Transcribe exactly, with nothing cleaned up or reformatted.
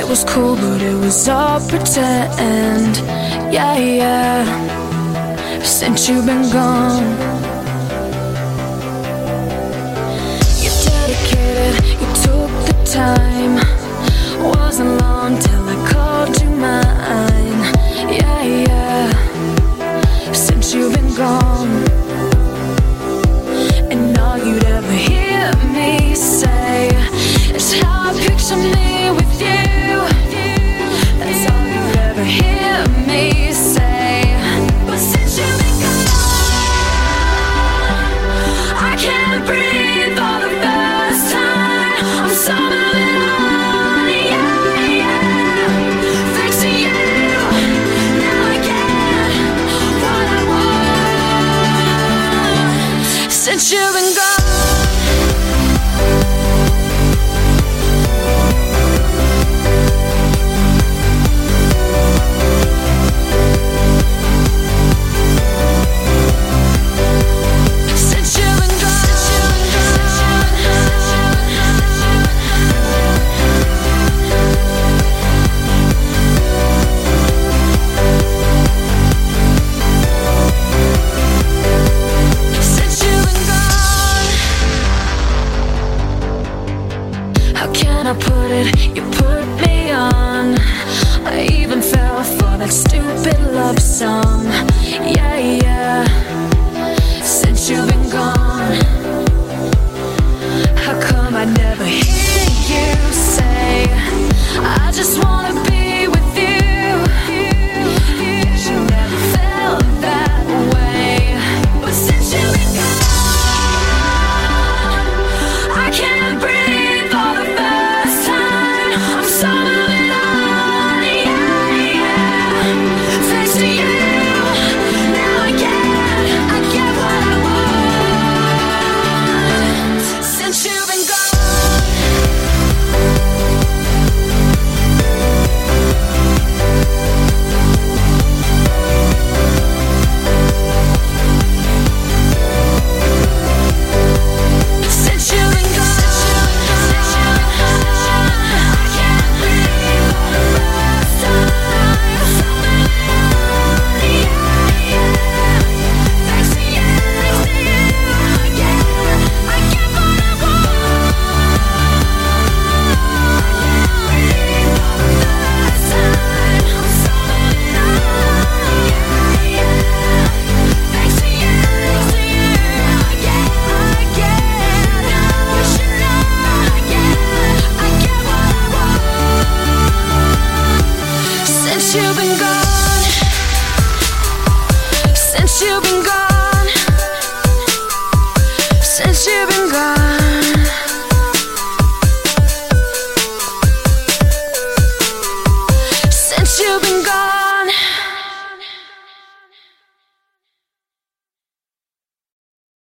was cool, but it was all pretend. Yeah, yeah. Since you've been gone, you dedicated, you took the time. Wasn't long till I called you mine. Yeah, yeah. Since you've been gone, and all you'd ever hear me say is how I picture me with you. That's all you'd ever hear me say. But since you've been gone, I can't breathe for the first time. I'm so moving on, yeah, yeah. Thanks to you, now I get what I want. Since you've been gone. I put it, you put me on. I even fell for that stupid love song. Yeah, yeah. Since you've been gone, how come I never hear you say I just wanna be with you? Guess you never felt that way. But since you've been gone, I can't breathe. Since you've been gone, since you've been gone, since you've been gone, since you've been gone.